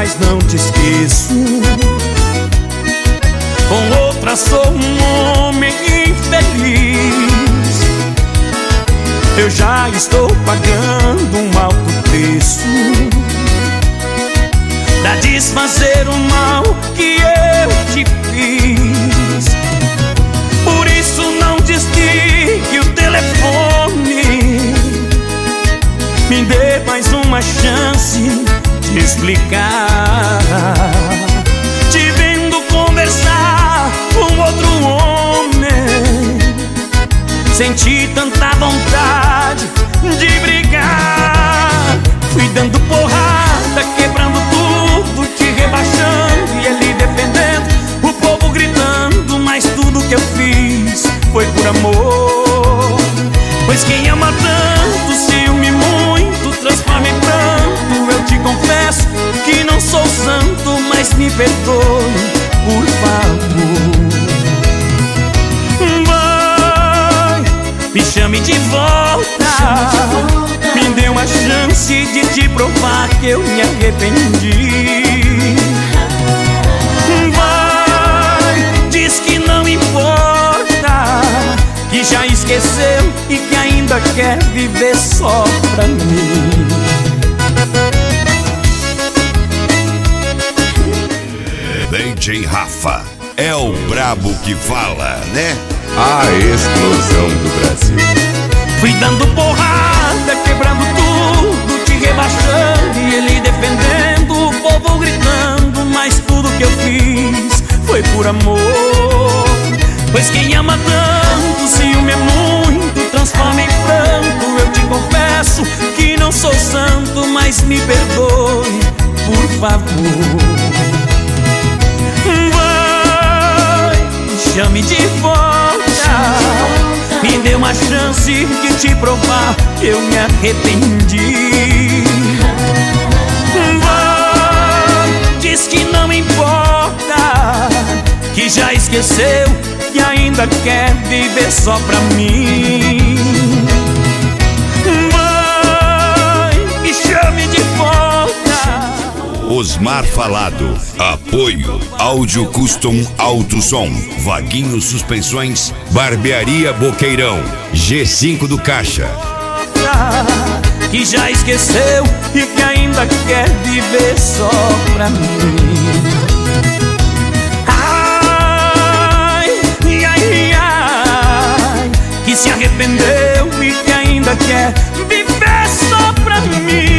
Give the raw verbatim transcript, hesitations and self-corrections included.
mas não te esqueço. Com outra sou um homem infeliz. Eu já estou pagando um alto preço pra desfazer o mal que eu te fiz. Por isso não desligue o telefone, me dê mais uma chance de explicar. Te vendo conversar com outro homem, senti tanta vontade de brigar. Fui dando porrada, quebrando tudo, te rebaixando e ele defendendo, o povo gritando, mas tudo que eu fiz foi por amor. Pois quem ama tanto, ciúme muito, transforma em pranto. Eu te confesso que não sou santo, mas me perdoe, por favor. Vai, me chame de volta, me dê uma chance de te provar que eu me arrependi. Vai, diz que não importa, que já esqueceu e que ainda quer viver só pra mim. D J Rafa é o brabo que fala, né? A explosão do Brasil. Fui dando porrada, quebrando tudo, te rebaixando e ele defendendo, o povo gritando, mas tudo que eu fiz foi por amor. Pois quem ama tanto, ciúme é muito, transforma em pranto. Eu te confesso que não sou santo, mas me perdoe, por favor. Vai, chame de volta, me dê uma chance de te provar que eu me arrependi. Vai, diz que não importa, que já esqueceu, que ainda quer viver só pra mim. Vai, me chame de volta. Osmar Falado. Apoio Áudio Custom Auto Som, Vaguinho Suspensões, Barbearia Boqueirão, G cinco do Caixa. Que já esqueceu e que ainda quer viver só pra mim. Que se arrependeu e que ainda quer viver só pra mim.